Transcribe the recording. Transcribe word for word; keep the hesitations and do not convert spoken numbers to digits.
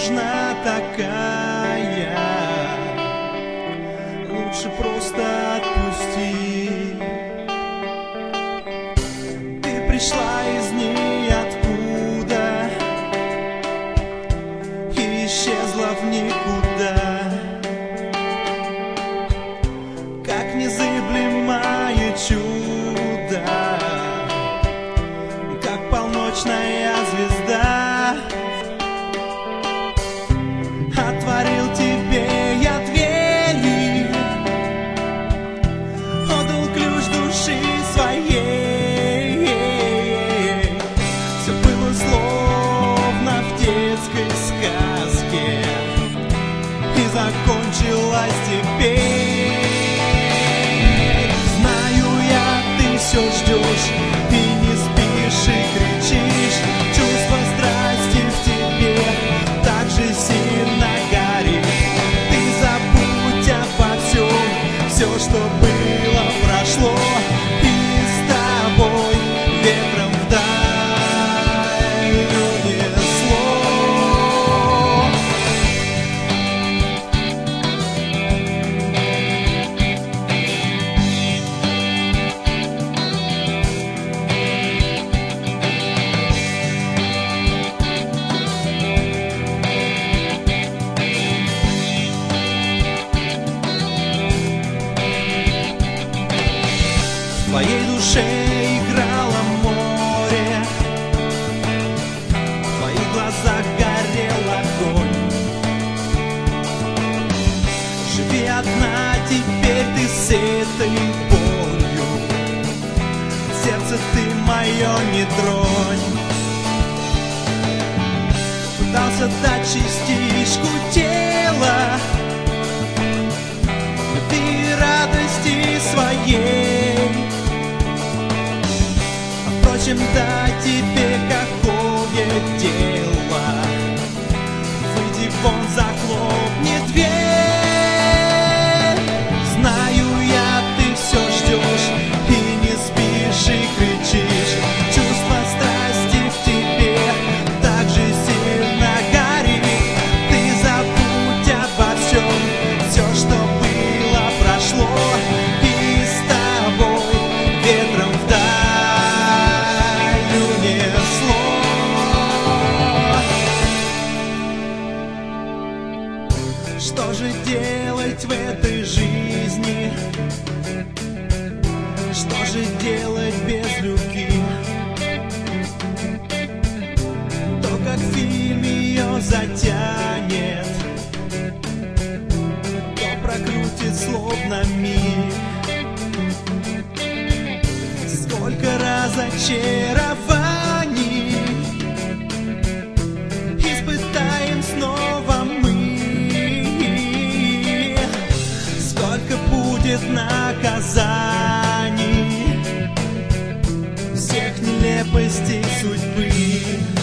нужна такая. Лучше просто отпусти. Ты пришла из ниоткуда и исчезла в никуда, как незыблемое чудо, как полночная звезда. Отворил тебе я двери, отдал ключ души своей. Все было словно в детской сказке, и закончилось теперь. Знаю я, ты все ждешь и не спишь, и кричишь. Чувство страсти в тебе так же сильно горит. Ты забудь обо всем, все, что было, прошло, и с тобой ветром вдаль унесло. В твоей душе играло море, в твоих глазах горел огонь. Живи одна теперь ты с этой болью, сердце ты мое не тронь. Пытался дать частичку тела, любви и радости своей. Впрочем, да тебе какое дело? Выйди вон, захлопни дверь. Знаю я, ты все ждешь и не спишь, и кричишь. Чувство страсти в тебе так же сильно горит. Ты забудь обо всем, все, что было, прошло, и с тобой ветром вдаль. Что же делать в этой жизни? Что же делать без любви? То, как в фильме ее затянет, то прокрутит словно миг. Сколько разочарований испытаем снова мы. Сколько будет наказаний всех нелепостей судьбы.